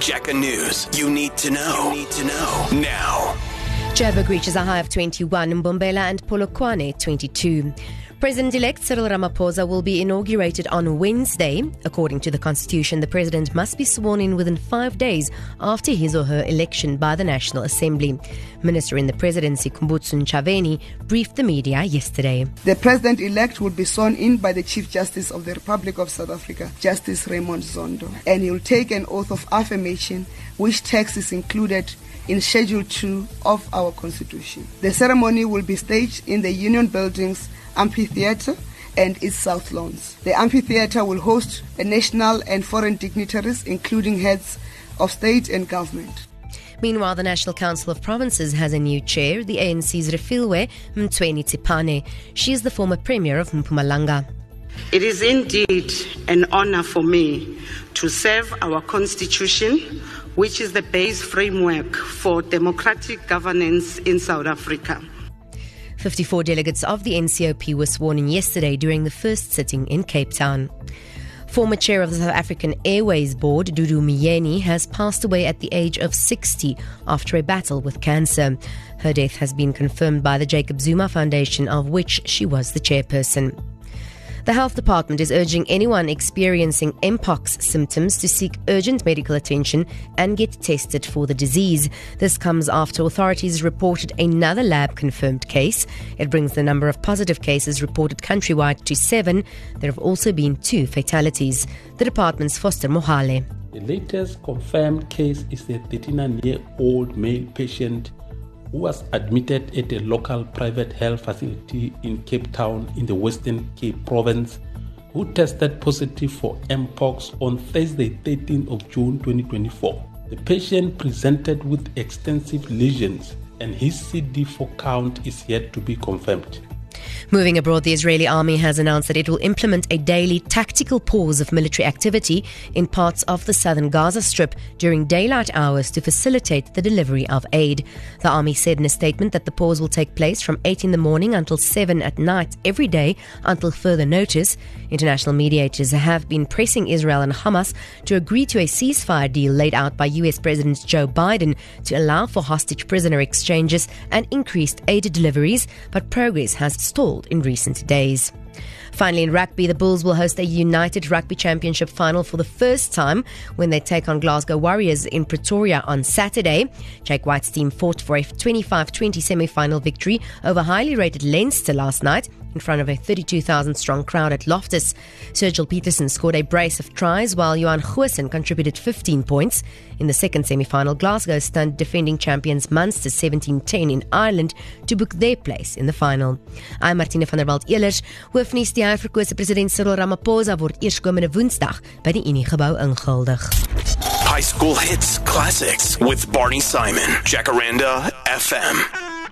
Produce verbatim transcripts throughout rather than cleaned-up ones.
Jacker News. You need to know. You need to know now. Joburg reaches a high of twenty-one, Mbombela and Polokwane twenty-two. President-elect Cyril Ramaphosa will be inaugurated on Wednesday. According to the Constitution, the president must be sworn in within five days after his or her election by the National Assembly. Minister in the presidency, Kumbutsu Ntshavheni, briefed the media yesterday. The president-elect will be sworn in by the Chief Justice of the Republic of South Africa, Justice Raymond Zondo, and he will take an oath of affirmation, which text is included in Schedule two of our Constitution. The ceremony will be staged in the Union Buildings Amphitheatre and its South Lawns. The amphitheatre will host national and foreign dignitaries, including heads of state and government. Meanwhile, the National Council of Provinces has a new chair, the A N C's Refilwe Mthweni Tsipane. She is the former Premier of Mpumalanga. It is indeed an honor for me to serve our Constitution, which is the base framework for democratic governance in South Africa. fifty-four delegates of the N C O P were sworn in yesterday during the first sitting in Cape Town. Former chair of the South African Airways Board, Dudu Myeni, has passed away at the age of sixty after a battle with cancer. Her death has been confirmed by the Jacob Zuma Foundation, of which she was the chairperson. The Health Department is urging anyone experiencing Mpox symptoms to seek urgent medical attention and get tested for the disease. This comes after authorities reported another lab-confirmed case. It brings the number of positive cases reported countrywide to seven. There have also been two fatalities. The department's Foster Mohale. The latest confirmed case is a thirty-nine-year-old male patient who was admitted at a local private health facility in Cape Town in the Western Cape Province, who tested positive for Mpox on Thursday, thirteenth of June twenty twenty-four. The patient presented with extensive lesions and his C D four count is yet to be confirmed. Moving abroad, the Israeli army has announced that it will implement a daily tactical pause of military activity in parts of the southern Gaza Strip during daylight hours to facilitate the delivery of aid. The army said in a statement that the pause will take place from eight in the morning until seven at night every day until further notice. International mediators have been pressing Israel and Hamas to agree to a ceasefire deal laid out by U S President Joe Biden to allow for hostage prisoner exchanges and increased aid deliveries, but progress has stalled in recent days. Finally, in rugby, the Bulls will host a United Rugby Championship final for the first time when they take on Glasgow Warriors in Pretoria on Saturday. Jake White's team fought for a twenty-five twenty semi-final victory over highly rated Leinster last night in front of a thirty-two thousand strong crowd at Loftus. Sergil Peterson scored a brace of tries while Johan Goosen contributed fifteen points. In the second semi-final, Glasgow stunned defending champions Munster seventeen ten in Ireland to book their place in the final. I'm Martine van der Walt-Ehlers. Hoofnuus: die herverkose president Cyril Ramaphosa word eerskomende Woensdag by die Uniegebou ingehuldig. High school hits, classics with Barney Simon. Jacaranda F M.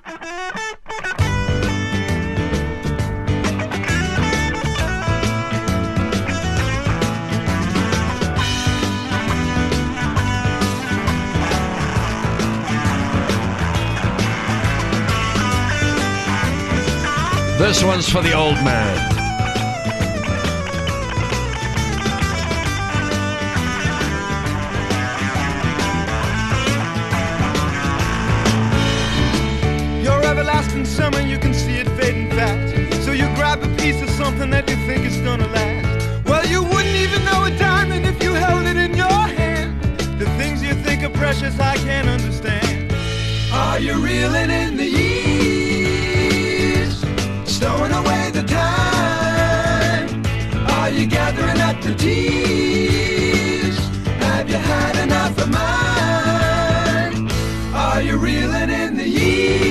This one's for the old man. Your everlasting summer, you can see it fading fast. So you grab a piece of something that you think is gonna last. Well, you wouldn't even know a diamond if you held it in your hand. The things you think are precious, I can't understand. Are you reeling in the years? Stowing away the time? Are you gathering up the tears? Have you had enough of mine? Are you reeling in the years?